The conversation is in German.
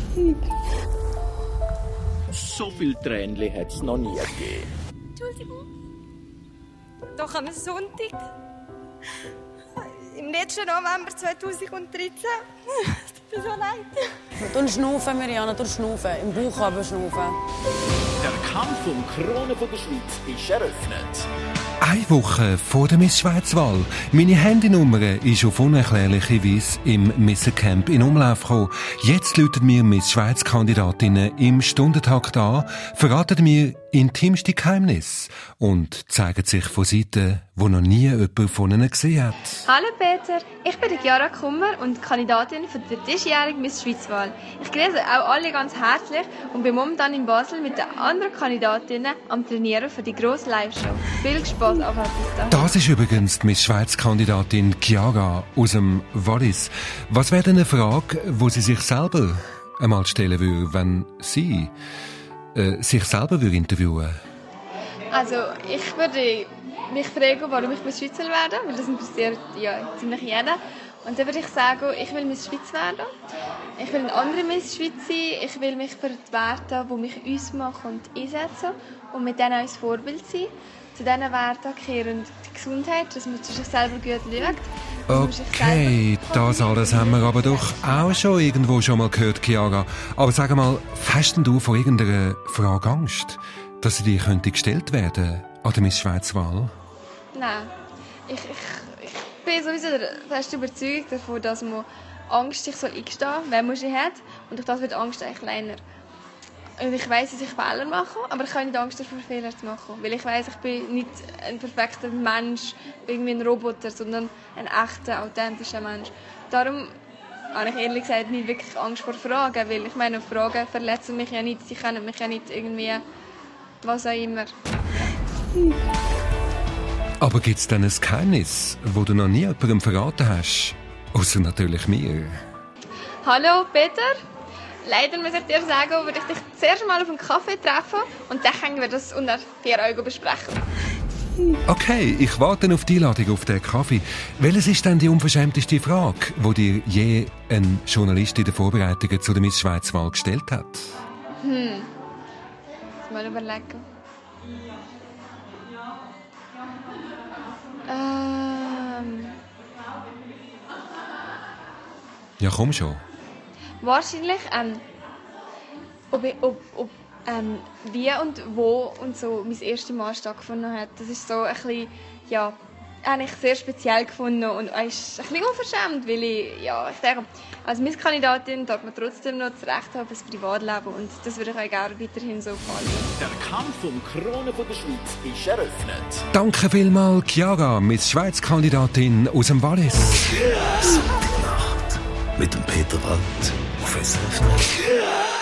So viele Tränchen hat es noch nie gegeben. Entschuldigung. Doch am Sonntag, im letzten November 2013. Es tut mir so leid. Du schnaufen, Mirjana, du schnaufen. Im Bauch aber schnaufen. Der Kampf um die Krone der Schweiz ist eröffnet. Eine Woche vor der Miss Schweiz-Wahl. Meine Handynummer ist auf unerklärliche Weise im Missencamp in Umlauf gekommen. Jetzt läuten mir Miss Schweiz-Kandidatinnen im Stundentakt an, verraten mir intimste Geheimnisse und zeigen sich von Seiten, wo noch nie jemand von ihnen gesehen hat. Hallo Peter, ich bin Chiara Kummer und Kandidatin für die diesjährige Miss Schweiz-Wahl. Ich grüße auch alle ganz herzlich und bin momentan in Basel mit den anderen Kandidatinnen am Trainieren für die grosse Live-Show. Viel Spaß auf der Das ist übrigens die Miss Schweiz-Kandidatin Chiara aus dem Wallis. Was wäre denn eine Frage, die sie sich selber einmal stellen würde, wenn sie sich selber interviewen? Also, ich würde mich fragen, warum ich Miss Schweiz werden will, weil das interessiert ja ziemlich jeden. Und dann würde ich sagen, ich will Miss Schweiz werden. Ich will eine andere Miss Schweiz sein. Ich will mich für die Werte, die mich uns machen und einsetzen und mit denen als Vorbild sein. Zu diesen Werten gehören die Gesundheit, dass man zu sich selber gut schaut. Okay, das alles haben wir aber doch auch schon mal gehört, Chiara. Aber sag mal, hast denn du vor irgendeiner Frage Angst, dass sie dir könnte gestellt werden an der Miss Schweiz-Wahl? Nein. Ich bin sowieso fest überzeugt davon, dass man Angst sich eingestehen soll, wenn man sie hat. Und durch das wird Angst eigentlich kleiner. Und ich weiss, dass ich Fehler mache, aber ich habe nicht Angst davor, Fehler zu machen. Weil ich weiss, ich bin nicht ein perfekter Mensch, irgendwie ein Roboter, sondern ein echter, authentischer Mensch. Darum habe ich ehrlich gesagt nicht wirklich Angst vor Fragen, weil ich meine, Fragen verletzen mich ja nicht, sie können mich ja nicht irgendwie, was auch immer. Aber gibt es denn ein Geheimnis, das du noch nie jemandem verraten hast? Ausser natürlich mir. Hallo Peter. Leider muss ich dir sagen, würde ich dich zuerst mal auf einen Kaffee treffen und dann können wir das unter 4 Augen besprechen. Okay, ich warte auf die Einladung auf den Kaffee. Welches ist denn die unverschämteste Frage, die dir je ein Journalist in der Vorbereitung zu der Miss Schweiz-Wahl gestellt hat? Mal überlegen. Ja, komm schon. Wahrscheinlich, wie und wo und so mein erstes Mal stattgefunden hat. Das ist so ein bisschen, ja, eigentlich sehr speziell gefunden und ist ein bisschen unverschämt, weil ich denke, als Misskandidatin darf man trotzdem noch das Recht haben auf ein Privatleben und das würde ich euch gerne weiterhin so gefallen. Der Kampf um die Krone der Schweiz ist eröffnet. Danke vielmals, Chiara, Miss Schweiz-Kandidatin aus dem Wallis. Sonntagnacht mit dem Peter Wald auf SRF.